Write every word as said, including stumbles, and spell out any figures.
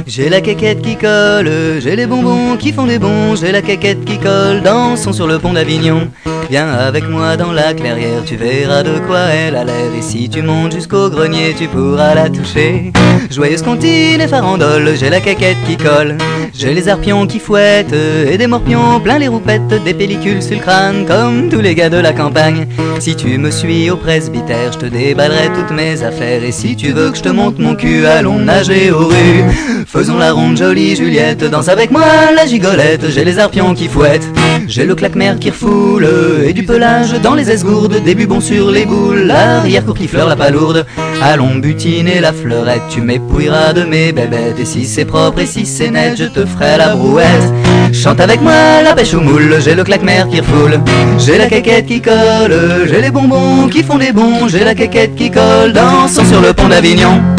J'ai la quéquette qui colle, j'ai les bonbons qui font des bons, j'ai la quéquette qui colle, dansons sur le pont d'Avignon. Viens avec moi dans la clairière, tu verras de quoi elle a l'air. Et si tu montes jusqu'au grenier, tu pourras la toucher. Joyeuse comptine et farandole, j'ai la quéquette qui colle. J'ai les arpions qui fouettent et des morpions plein les roupettes, des pellicules sur le crâne comme tous les gars de la campagne. Si tu me suis au presbytère, je te déballerai toutes mes affaires. Et si tu veux que je te monte mon cul, allons nager aux rues. Faisons la ronde jolie Juliette, danse avec moi la gigolette. J'ai les arpions qui fouettent, j'ai le claque-mer qui refoule, et du pelage dans les esgourdes, des bubons sur les boules, l'arrière-cour qui fleure la palourde. Allons butiner la fleurette, tu m'épouilleras de mes bébêtes. Et si c'est propre et si c'est net, je te ferai la brouette. Chante avec moi la pêche aux moules, j'ai le claque-mer qui refoule, j'ai la quéquette qui colle, j'ai les bonbons qui font des bons, j'ai la quéquette qui colle, dansons sur le pont d'Avignon.